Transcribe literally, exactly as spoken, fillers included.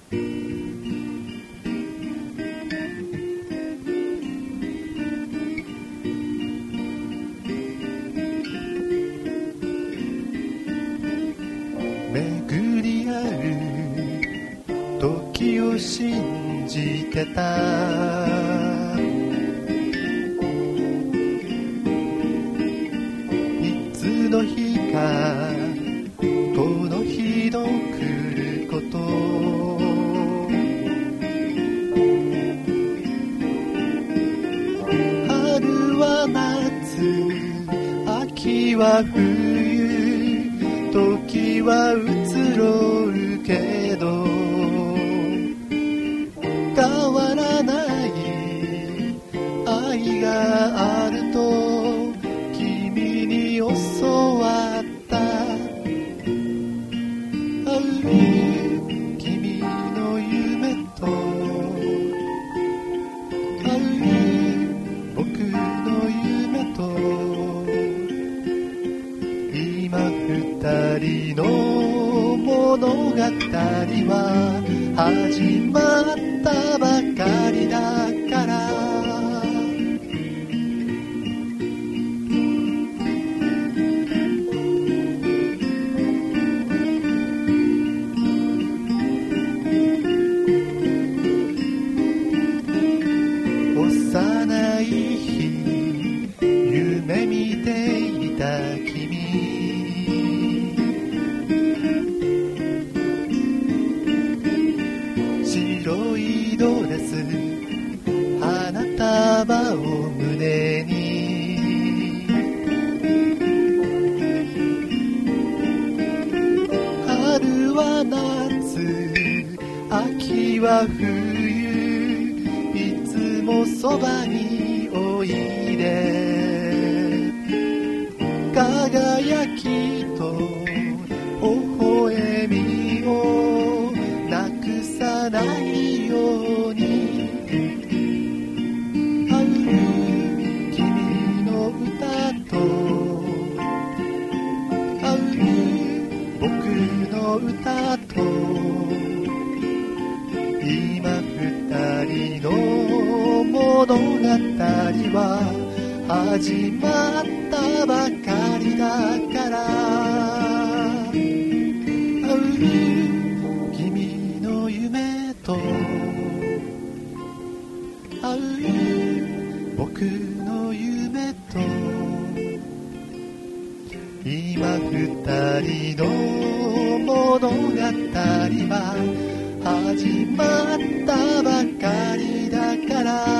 巡り合う時を信じてた。いつの日かこの日の来ること、春は夏、秋は冬、時は移ろうけど変わらない愛があると君に教わった。会う君の夢と会う僕の夢と、今二人の物語は始まったばかりだから。幼い日夢見ていた君、白いドレス花束を胸に、春は夏、秋は冬、いつもそばにおいで、輝きと微笑みをなくさないように、会う君の歌と会う僕の歌と、今二人の物語は始まったばかりだから。会う君の夢と会う僕の夢と、今二人の物語は始まったばかりだから。